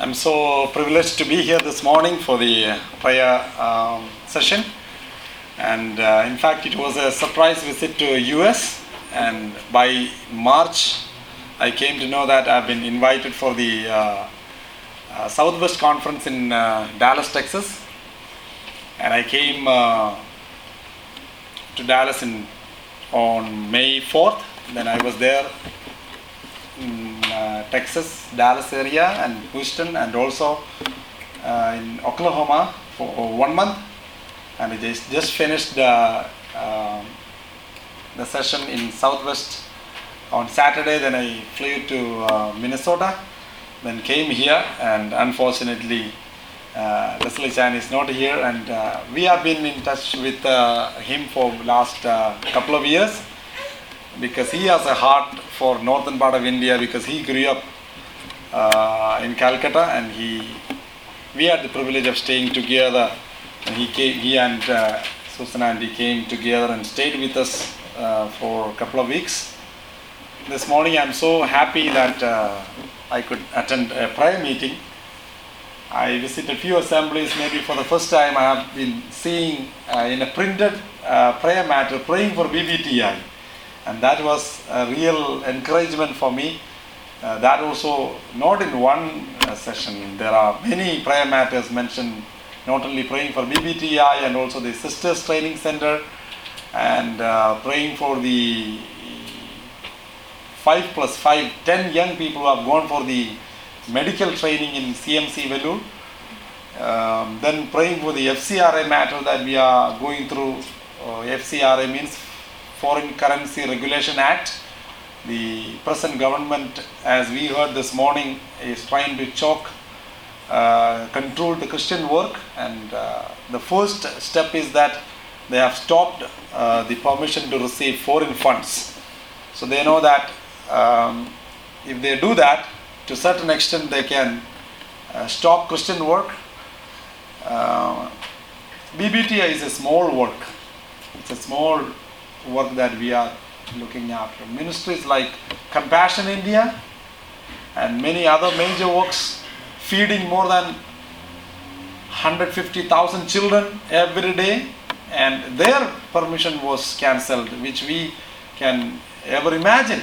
I'm so privileged to be here this morning for the prayer session. And in fact, it was a surprise visit to US. And by March, I came to know that I've been invited for the Southwest Conference in Dallas, Texas. And I came to Dallas on May 4th. Then I was there in Texas, Dallas area, and Houston, and also in Oklahoma for 1 month. And I just finished the session in Southwest on Saturday. Then I flew to Minnesota, then came here, and unfortunately Leslie Chan is not here, and we have been in touch with him for last couple of years, because he has a heart for northern part of India, because he grew up in Calcutta, and we had the privilege of staying together. And he and Susan Andy came together and stayed with us for a couple of weeks. This morning I'm so happy that I could attend a prayer meeting. I visited a few assemblies. Maybe for the first time I have been seeing in a printed prayer matter praying for BBTI. And that was a real encouragement for me. That also not in one session. There are many prayer matters mentioned, not only praying for BBTI and also the Sisters Training Center, and praying for the 5+5, 10 young people who have gone for the medical training in CMC Vellore. Then praying for the FCRA matter that we are going through. FCRA means Foreign Currency Regulation Act. The present government, as we heard this morning, is trying to control the Christian work, and the first step is that they have stopped the permission to receive foreign funds. So they know that if they do that, to a certain extent they can stop Christian work. BBTI is a small work. It's a small work that we are looking after. Ministries like Compassion India and many other major works, feeding more than 150,000 children every day, and their permission was cancelled, which we can ever imagine.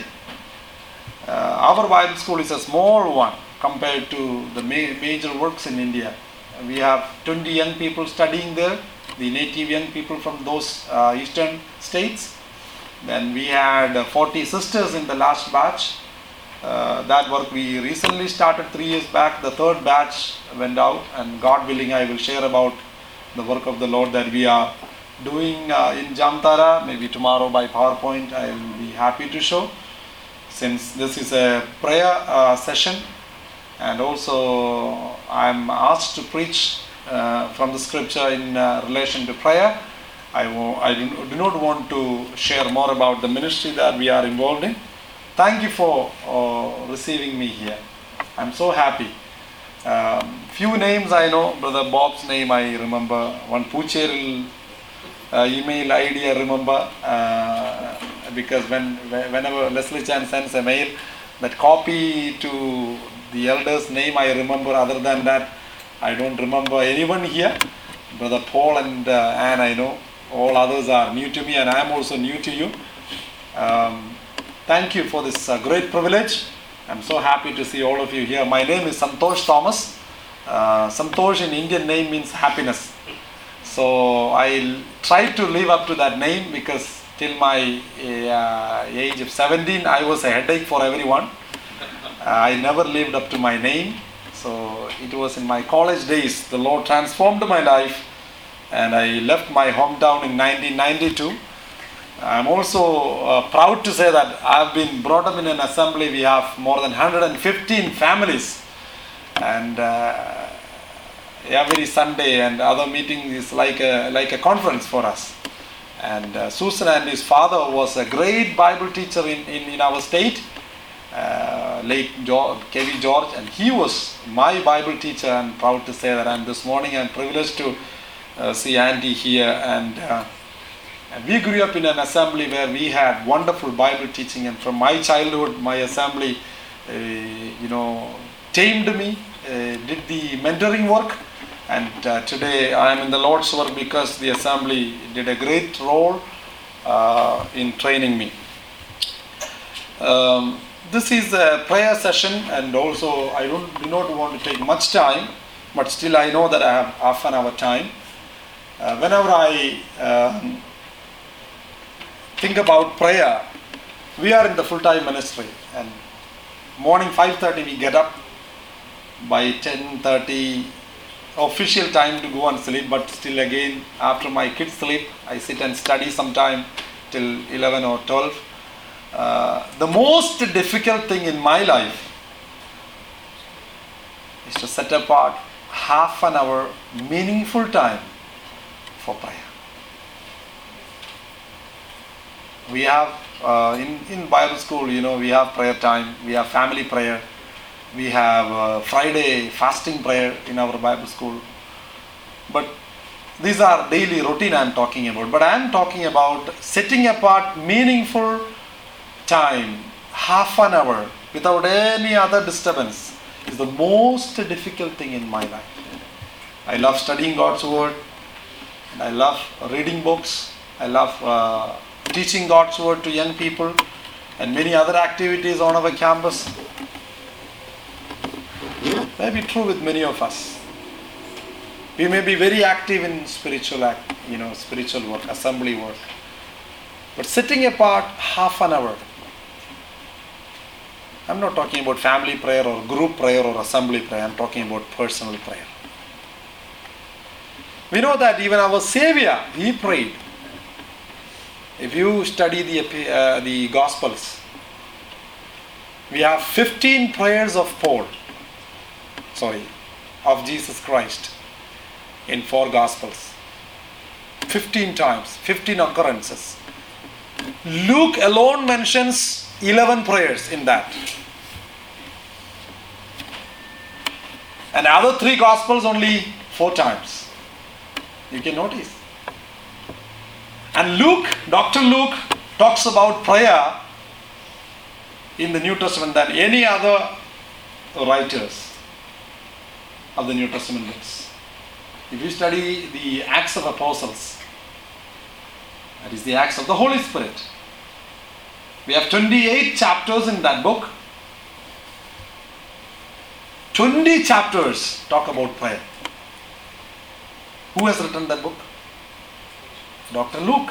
Our Bible school is a small one compared to the major works in India. We have 20 young people studying there, the native young people from those eastern states. Then we had 40 sisters in the last batch. That work we recently started 3 years back. The third batch went out, and God willing I will share about the work of the Lord that we are doing in Jamtara. Maybe tomorrow by PowerPoint I will be happy to show, since this is a prayer session, and also I am asked to preach from the scripture in relation to prayer. I do not want to share more about the ministry that we are involved in. Thank you for receiving me here. I'm so happy. Few names I know. Brother Bob's name I remember. One Pucheril email ID I remember, because whenever Leslie Chan sends a mail, that copy to the elder's name I remember. Other than that, I don't remember anyone here. Brother Paul and Anne I know. All others are new to me, and I am also new to you. Thank you for this great privilege. I'm so happy to see all of you here. My name is Santosh Thomas. Santosh in Indian name means happiness. So I tried to live up to that name, because till my age of 17 I was a headache for everyone. I never lived up to my name. So it was in my college days the Lord transformed my life, and I left my hometown in 1992. I'm also proud to say that I've been brought up in an assembly. We have more than 115 families, and every Sunday and other meetings is like a conference for us. And Susan and his father was a great Bible teacher in our state, late K.V. George, and he was my Bible teacher. I'm proud to say that. And this morning I'm privileged to see Andy here, and we grew up in an assembly where we had wonderful Bible teaching, and from my childhood my assembly tamed me, did the mentoring work, and today I am in the Lord's work because the assembly did a great role in training me. This is a prayer session, and also I do not want to take much time, but still I know that I have half an hour time. Whenever I think about prayer, we are in the full-time ministry, and morning 5:30 we get up. By 10:30 official time to go and sleep, but still again after my kids sleep I sit and study sometime till 11 or 12. The most difficult thing in my life is to set apart half an hour meaningful time for prayer. We have in Bible school, we have prayer time, we have family prayer, we have Friday fasting prayer in our Bible school. But these are daily routine I am talking about. But I am talking about setting apart meaningful time, half an hour, without any other disturbance, is the most difficult thing in my life. I love studying God's Word, and I love reading books, I love teaching God's Word to young people, and many other activities on our campus. May be true with many of us. We may be very active in spiritual work, assembly work. But sitting apart half an hour, I'm not talking about family prayer or group prayer or assembly prayer, I'm talking about personal prayer. We know that even our Savior, He prayed. If you study the Gospels, we have 15 prayers of Jesus Christ in 4 Gospels. 15 times, 15 occurrences. Luke alone mentions 11 prayers in that. And the other 3 Gospels only 4 times. You can notice. And Dr. Luke talks about prayer in the New Testament than any other writers of the New Testament books. If you study the Acts of Apostles, that is the Acts of the Holy Spirit, we have 28 chapters in that book. 20 chapters talk about prayer. Who has written that book? Dr. Luke.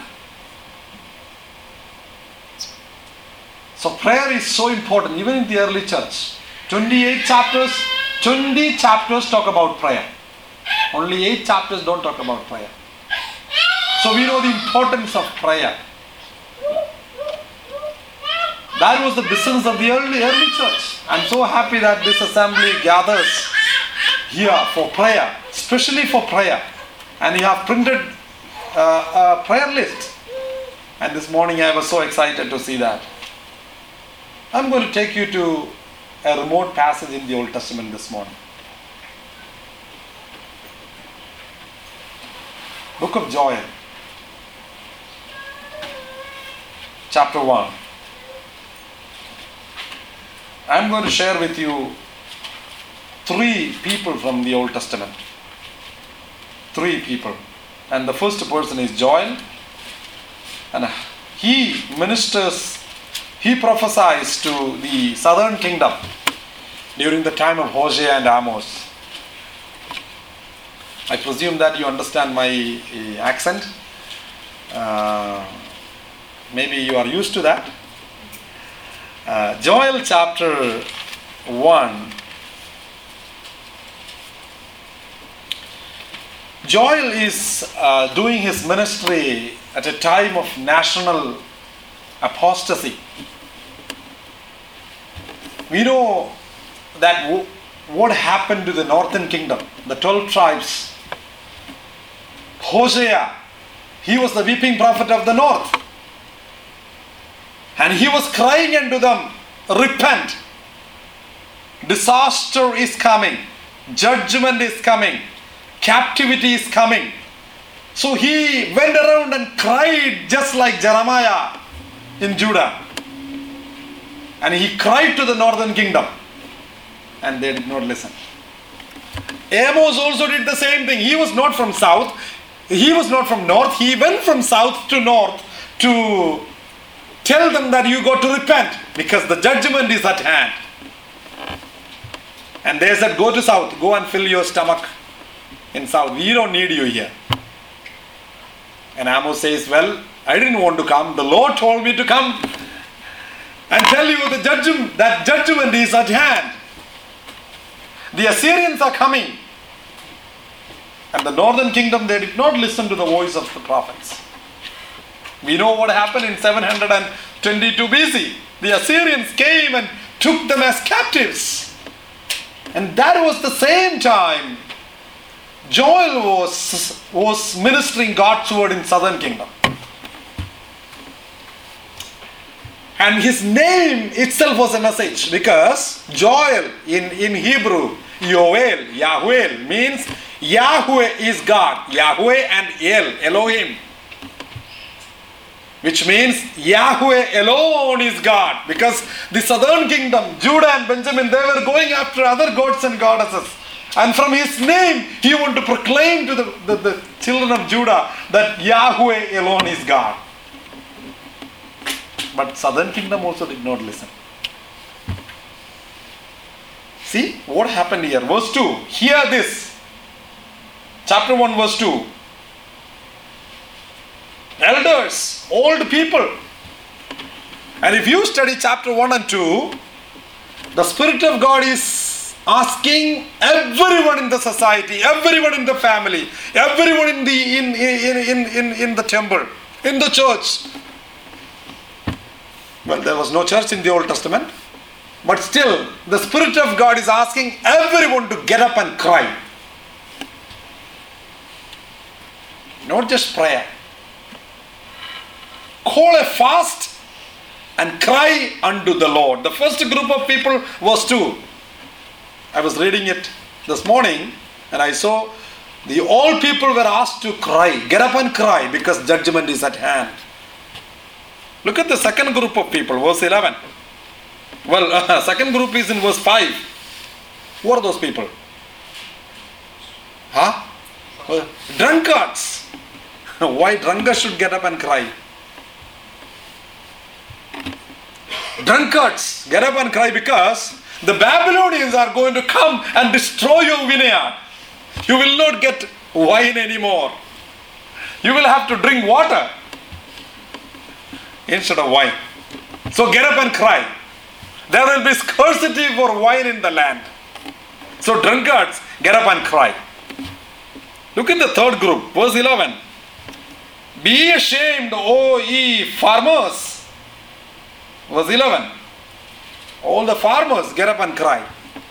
So prayer is so important, even in the early church. 28 chapters, 20 chapters talk about prayer. Only 8 chapters don't talk about prayer. So we know the importance of prayer. That was the business of the early church. I'm so happy that this assembly gathers here for prayer, especially for prayer. And you have printed a prayer list. And this morning I was so excited to see that. I'm going to take you to a remote passage in the Old Testament this morning. Book of Joel, chapter 1. I'm going to share with you 3 people from the Old Testament. 3 people. And the first person is Joel. And he prophesies to the southern kingdom during the time of Hosea and Amos. I presume that you understand my accent. Maybe you are used to that. Joel chapter 1. Joel is doing his ministry at a time of national apostasy. We know that what happened to the northern kingdom, the 12 tribes. Hosea, he was the weeping prophet of the north. And he was crying unto them, repent. Disaster is coming. Judgment is coming. Captivity is coming. So he went around and cried just like Jeremiah in Judah. And he cried to the northern kingdom. And they did not listen. Amos also did the same thing. He was not from south. He was not from north. He went from south to north to tell them that you got to repent because the judgment is at hand. And they said, go to south. Go and fill your stomach in south. We don't need you here. And Amos says, well, I didn't want to come. The Lord told me to come and tell you that judgment is at hand. The Assyrians are coming. And the northern kingdom, they did not listen to the voice of the prophets. We know what happened in 722 BC. The Assyrians came and took them as captives. And that was the same time Joel was ministering God's word in southern kingdom. And his name itself was a message, because Joel in Hebrew, Yoel, Yahweh, means Yahweh is God. Yahweh and Elohim. Which means Yahweh alone is God. Because the southern kingdom, Judah and Benjamin, they were going after other gods and goddesses. And from his name, he wanted to proclaim to the children of Judah that Yahweh alone is God. But southern kingdom also did not listen. See what happened here. Verse 2. Hear this. Chapter 1 verse 2. Elders, old people. And if you study chapter 1 and 2, the Spirit of God is asking everyone in the society, everyone in the family, everyone in the temple, in the church. Well, there was no church in the Old Testament, but still the Spirit of God is asking everyone to get up and cry. Not just prayer. Call a fast and cry unto the Lord. The first group of people was 2. I was reading it this morning and I saw all people were asked to cry. Get up and cry because judgment is at hand. Look at the second group of people, verse 11. Well, second group is in verse 5. Who are those people? Drunkards. Why drunkards should get up and cry? Drunkards, get up and cry because the Babylonians are going to come and destroy your vineyard. You will not get wine anymore. You will have to drink water instead of wine. So get up and cry. There will be scarcity for wine in the land. So drunkards, get up and cry. Look at the third group, verse 11. Be ashamed, O ye farmers. Verse 11. All the farmers, get up and cry.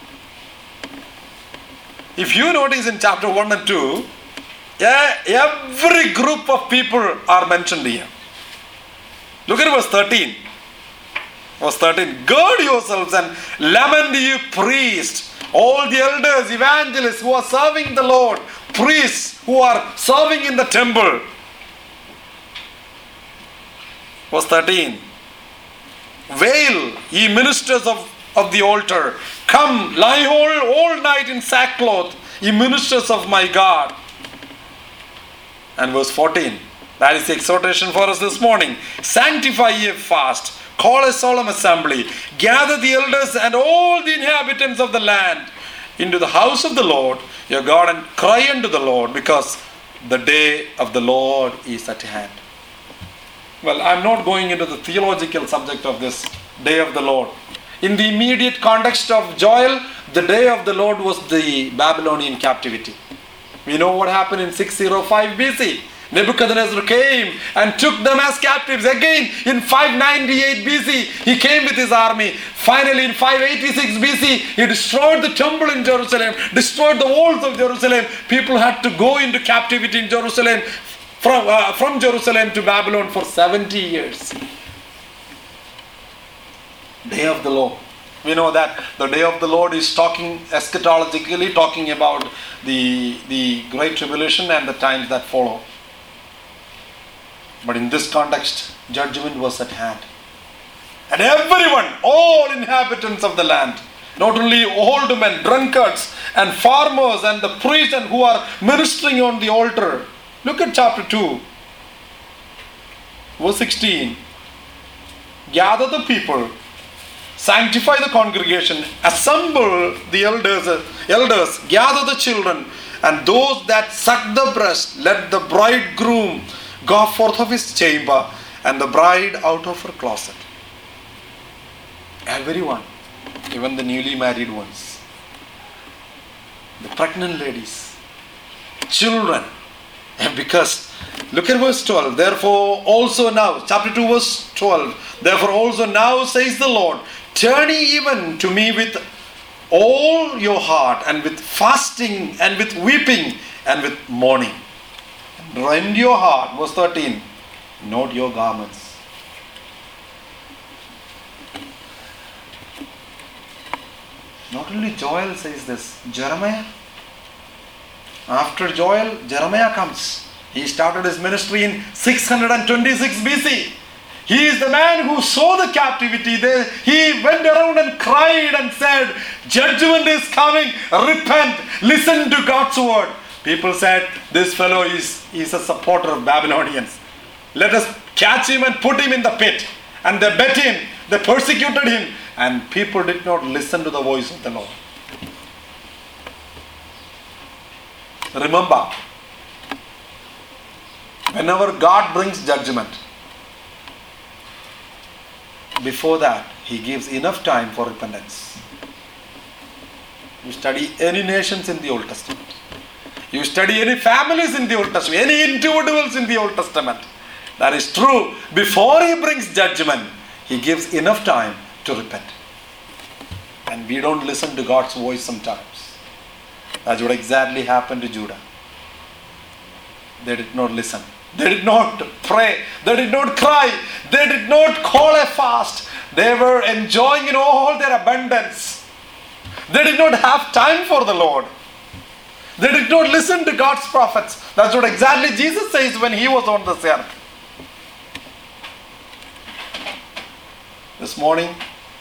If you notice in chapter 1 and 2, every group of people are mentioned here. Look at verse 13. Verse 13. Gird yourselves and lament, ye priests, all the elders, evangelists who are serving the Lord, priests who are serving in the temple. Verse 13. Wail, ye ministers of the altar. Come, lie all night in sackcloth, ye ministers of my God. And verse 14. That is the exhortation for us this morning. Sanctify ye a fast. Call a solemn assembly. Gather the elders and all the inhabitants of the land into the house of the Lord your God, and cry unto the Lord, because the day of the Lord is at hand. Well, I'm not going into the theological subject of this day of the Lord. In the immediate context of Joel, the day of the Lord was the Babylonian captivity. We know what happened in 605 BC. Nebuchadnezzar came and took them as captives. Again, in 598 BC, he came with his army. Finally, in 586 BC, he destroyed the temple in Jerusalem, destroyed the walls of Jerusalem. People had to go into captivity in Jerusalem, from Jerusalem to Babylon for 70 years. Day of the Lord. We know that the day of the Lord is talking eschatologically, talking about the great tribulation and the times that follow. But in this context, judgment was at hand. And everyone, all inhabitants of the land, Not only old men, drunkards, and farmers, and the priests and who are ministering on the altar. Look at chapter 2, verse 16. Gather the people, sanctify the congregation, assemble the elders, gather the children, and those that suck the breast, let the bridegroom go forth of his chamber, and the bride out of her closet. Everyone, even the newly married ones, the pregnant ladies, children, and because, look at verse 12, therefore also now, chapter 2 verse 12, therefore also now says the Lord, turn ye even to me with all your heart, and with fasting, and with weeping, and with mourning. Rend your heart, verse 13, not your garments. Not only Joel says this, Jeremiah. After Joel, Jeremiah comes. He started his ministry in 626 BC. He is the man who saw the captivity. He went around and cried and said, judgment is coming, repent, listen to God's word. People said, this fellow is a supporter of Babylonians. Let us catch him and put him in the pit. And they beat him, they persecuted him, and people did not listen to the voice of the Lord. Remember, whenever God brings judgment, before that, He gives enough time for repentance. You study any nations in the Old Testament. You study any families in the Old Testament, any individuals in the Old Testament. That is true. Before He brings judgment, He gives enough time to repent. And we don't listen to God's voice sometimes. That's what exactly happened to Judah. They did not listen. They did not pray. They did not cry. They did not call a fast. They were enjoying in all their abundance. They did not have time for the Lord. They did not listen to God's prophets. That's what exactly Jesus says when He was on this earth. This morning,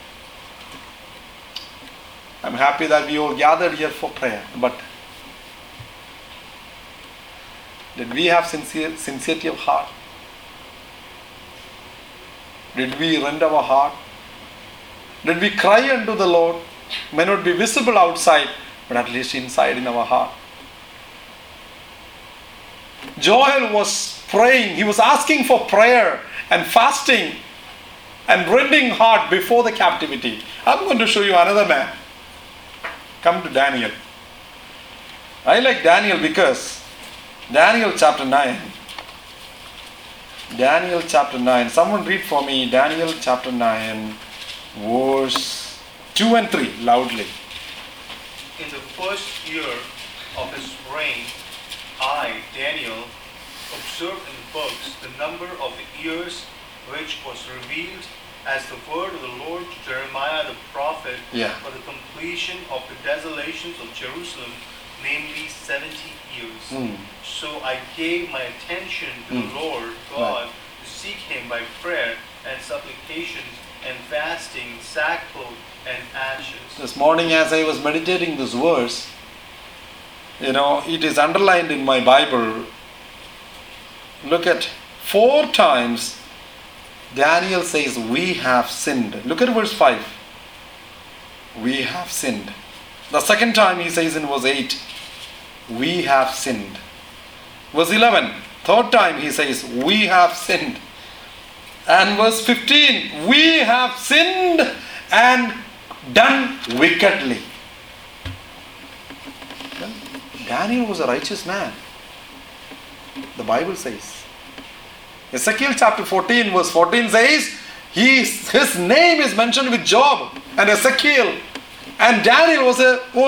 I'm happy that we all gathered here for prayer. But did we have sincerity of heart? Did we rend our heart? Did we cry unto the Lord? May not be visible outside, but at least inside in our heart. Joel was praying. He was asking for prayer and fasting and rending heart before the captivity. I'm going to show you another man. Come to Daniel. I like Daniel because Daniel chapter 9. Daniel chapter 9. Someone read for me Daniel chapter 9 verse 2 and 3 loudly. In the first year of his reign, I, Daniel, observed in the books the number of the years which was revealed as the word of the Lord to Jeremiah the prophet for the completion of the desolations of Jerusalem, namely 70 years. So I gave my attention to the Lord God to seek Him by prayer and supplications and fasting, sackcloth and ashes. This morning as I was meditating this verse, it is underlined in my Bible. Look at 4 times Daniel says, we have sinned. Look at verse 5. We have sinned. The second time he says in verse 8, we have sinned. Verse 11, third time he says, we have sinned. And verse 15, we have sinned and done wickedly. Well, Daniel was a righteous man. The Bible says. Ezekiel chapter 14 verse 14 says, his name is mentioned with Job and Ezekiel. And Daniel was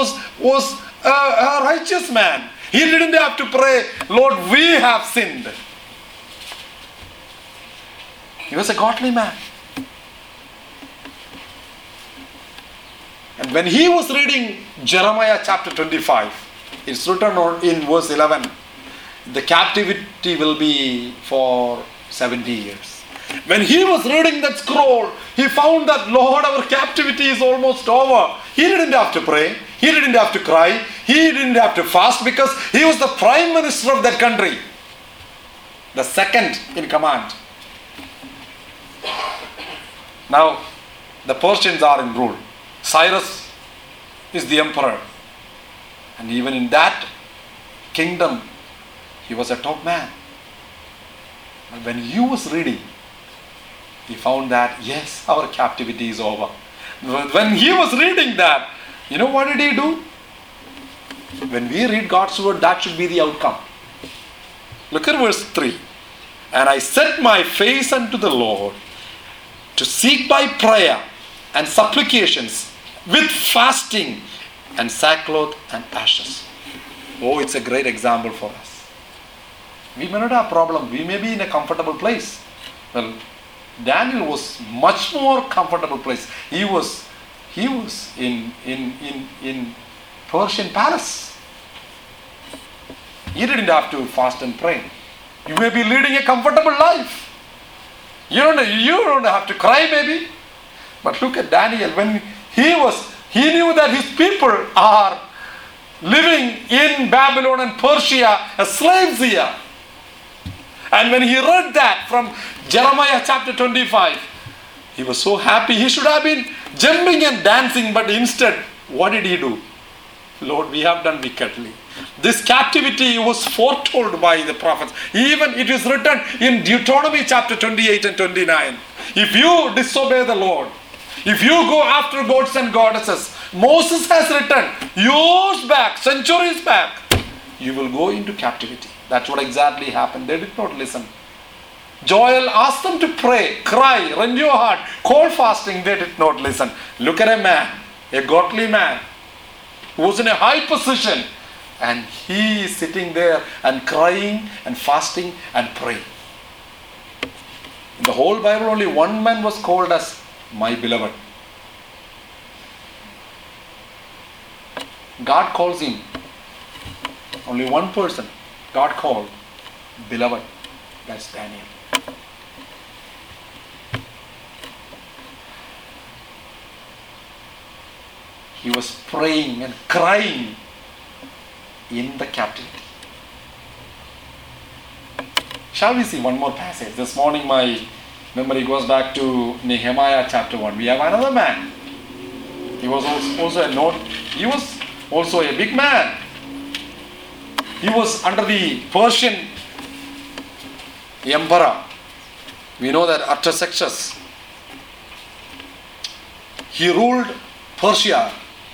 a righteous man. He didn't have to pray, Lord, we have sinned. He was a godly man. And when he was reading Jeremiah chapter 25, it's written in verse 11, the captivity will be for 70 years. When he was reading that scroll, he found that, Lord, our captivity is almost over. He didn't have to pray. He didn't have to cry. He didn't have to fast because he was the prime minister of that country. The second in command. Now, the Persians are in rule. Cyrus is the emperor. And even in that kingdom, he was a top man. And when he was reading, he found that, yes, our captivity is over. When he was reading that, you know what did he do? When we read God's word, that should be the outcome. Look at verse 3. And I set my face unto the Lord to seek by prayer and supplications with fasting and sackcloth and ashes. Oh, it's a great example for us. We may not have a problem. We may be in a comfortable place. Well, Daniel was much more comfortable place. He was in Persian palace. He didn't have to fast and pray. You may be leading a comfortable life. You don't have to cry maybe. But look at Daniel. When he knew that his people are living in Babylon and Persia as slaves here. And when he read that from Jeremiah chapter 25, he was so happy. He should have been jumping and dancing, but instead, what did he do? Lord, we have done wickedly. This captivity was foretold by the prophets. Even it is written in Deuteronomy chapter 28 and 29. If you disobey the Lord, if you go after gods and goddesses, Moses has written years back, centuries back, you will go into captivity. That's what exactly happened. They did not listen. Joel asked them to pray, cry, rend your heart, call fasting. They did not listen. Look at a man, a godly man, who was in a high position, and he is sitting there and crying and fasting and praying. In the whole Bible, only one man was called as my beloved. God calls him. Only one person God called beloved. That's Daniel. He was praying and crying in the captivity. Shall we see one more passage? This morning my memory goes back to Nehemiah chapter 1. We have another man. He was also a big man. He was under the Persian emperor. We know that Artaxerxes. He ruled Persia.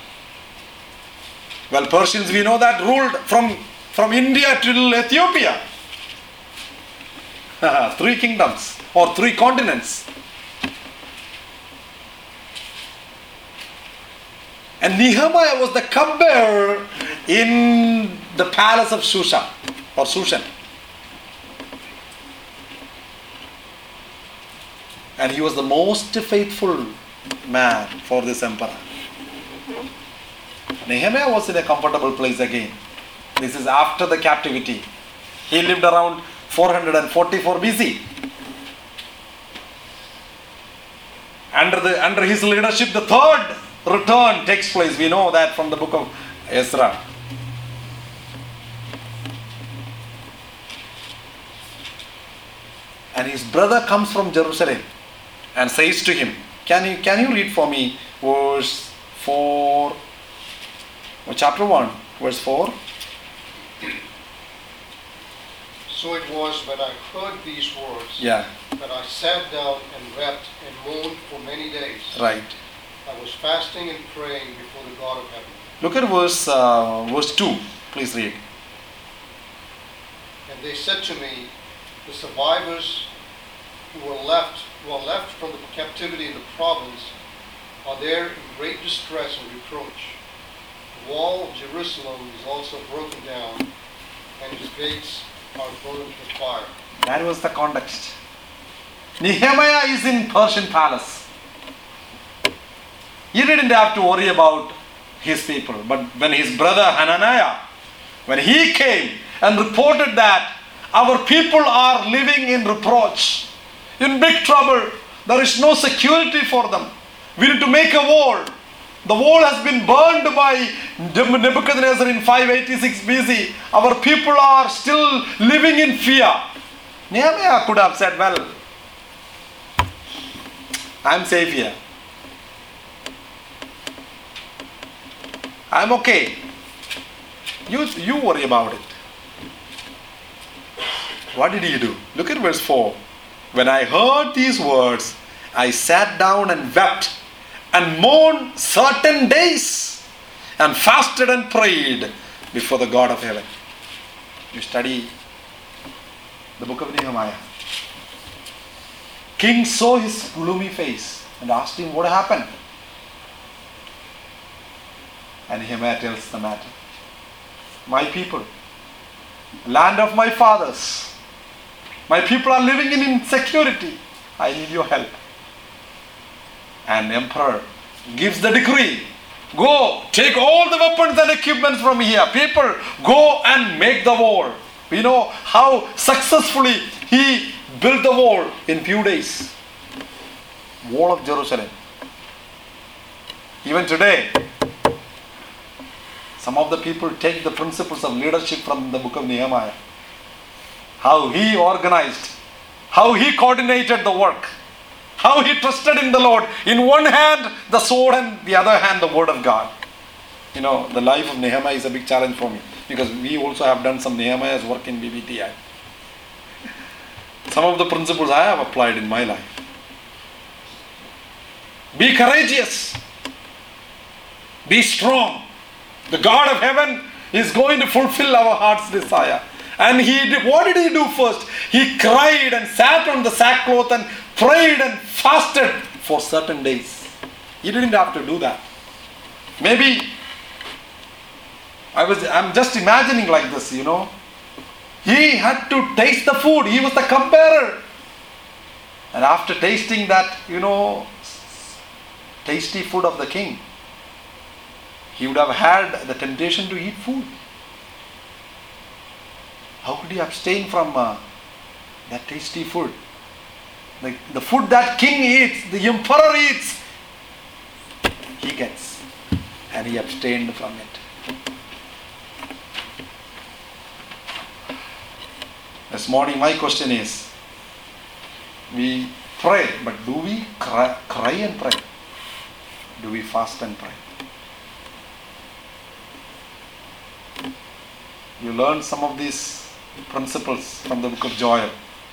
Well, Persians, we know that, ruled from India till Ethiopia. 3 kingdoms or 3 continents. And Nehemiah was the cupbearer in the palace of Shushan or Shushan. And he was the most faithful man for this emperor. Nehemiah was in a comfortable place again. This is after the captivity. He lived around 444 BC. Under his leadership, the third return takes place. We know that from the book of Ezra. And his brother comes from Jerusalem and says to him, can you read for me verse 4, chapter 1, verse 4? So it was when I heard these words Yeah, that I sat down and wept and moaned for many days. right. I was fasting and praying before the God of heaven. Look at verse 2. Please read. And they said to me, the survivors who are left from the captivity in the province are there in great distress and reproach. The wall of Jerusalem is also broken down, and its gates are burned with fire. That was the context. Nehemiah is in Persian palace. He didn't have to worry about his people. But when his brother Hananiah, when he came and reported that our people are living in reproach, in big trouble. There is no security for them. We need to make a wall. The wall has been burned by Nebuchadnezzar in 586 BC. Our people are still living in fear. Nehemiah could have said, well, I'm safe here. I'm okay. You worry about it. What did he do? Look at verse 4. When I heard these words, I sat down and wept and mourned certain days and fasted and prayed before the God of heaven. You study the book of Nehemiah. King saw his gloomy face and asked him what happened. And Nehemiah tells the matter. My people, land of my fathers, my people are living in insecurity. I need your help. And emperor gives the decree. Go, take all the weapons and equipments from here. People, go and make the wall. We know how successfully he built the wall in few days. Wall of Jerusalem. Even today, some of the people take the principles of leadership from the book of Nehemiah. How he organized, how he coordinated the work, how he trusted in the Lord. In one hand, the sword, and the other hand, the word of God. You know, the life of Nehemiah is a big challenge for me, because we also have done some Nehemiah's work in BBTI. Some of the principles I have applied in my life. Be courageous. Be strong. The God of heaven is going to fulfill our heart's desire. And what did he do first? He cried and sat on the sackcloth and prayed and fasted for certain days. He didn't have to do that. Maybe I'm just imagining like this, you know. He had to taste the food. He was the cupbearer. And after tasting that, you know, tasty food of the king, he would have had the temptation to eat food. How could he abstain from that tasty food? The food that king eats, the emperor eats, he gets. And he abstained from it. This morning my question is, we pray, but do we cry and pray? Do we fast and pray? You learn some of these principles from the book of Joel.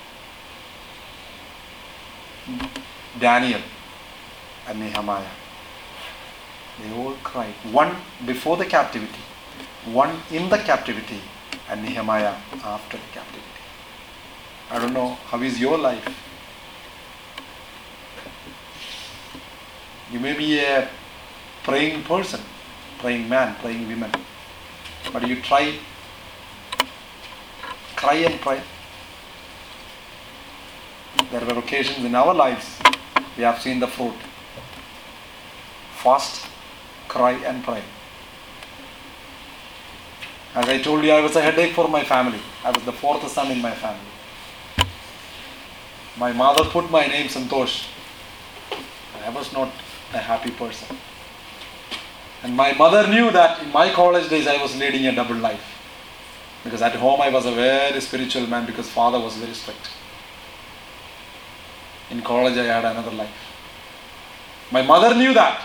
Daniel and Nehemiah. They all cried. One before the captivity, one in the captivity, and Nehemiah after the captivity. I don't know, how is your life? You may be a praying person, praying man, praying woman, but you cry and pray. There were occasions in our lives we have seen the fruit. Fast, cry and pray. As I told you, I was a headache for my family. I was the fourth son in my family. My mother put my name Santosh. I was not a happy person. And my mother knew that in my college days I was leading a double life. Because at home I was a very spiritual man, because father was very strict. In college I had another life. My mother knew that.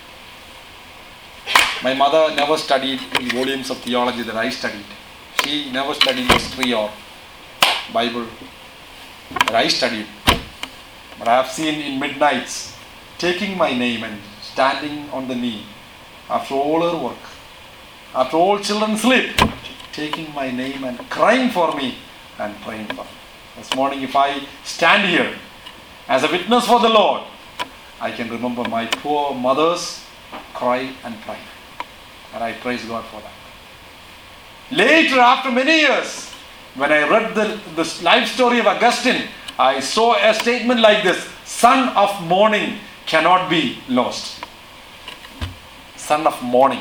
My mother never studied the volumes of theology that I studied. She never studied history or Bible that I studied. But I have seen in midnights taking my name and standing on the knee after all her work, after all children sleep, taking my name and crying for me and praying for me. This morning, if I stand here as a witness for the Lord, I can remember my poor mother's cry and pray. And I praise God for that. Later, after many years, when I read the life story of Augustine, I saw a statement like this: son of morning cannot be lost. Son of morning,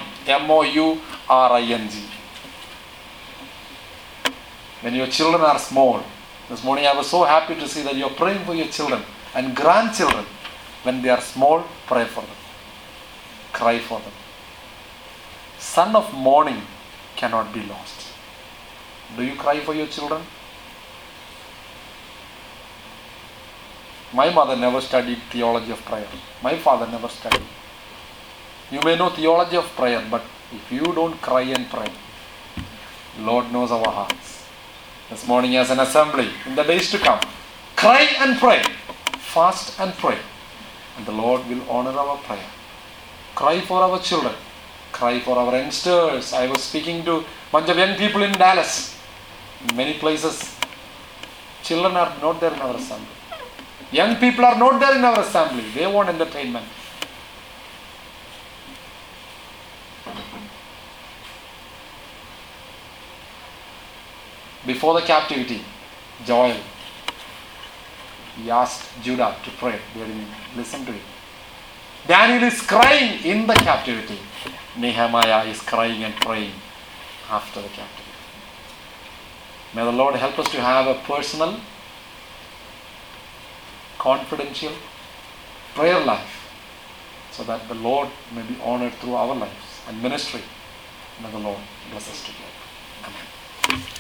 M-O-U-R-I-N-G. When your children are small, This morning I was so happy to see that you are praying for your children and grandchildren. When they are small, pray for them. Cry for them. Son of morning cannot be lost. Do you cry for your children? My mother never studied theology of prayer. My father never studied. You may know theology of prayer, but if you don't cry and pray, Lord knows our hearts. This morning as an assembly, in the days to come, cry and pray, fast and pray, and the Lord will honor our prayer. Cry for our children, cry for our youngsters. I was speaking to a bunch of young people in Dallas. In many places, children are not there in our assembly. Young people are not there in our assembly. They want entertainment. Before the captivity, Joel, he asked Judah to pray. They didn't listen to him. Daniel is crying in the captivity. Nehemiah is crying and praying after the captivity. May the Lord help us to have a personal, confidential prayer life, so that the Lord may be honored through our lives and ministry. May the Lord bless us together. Amen.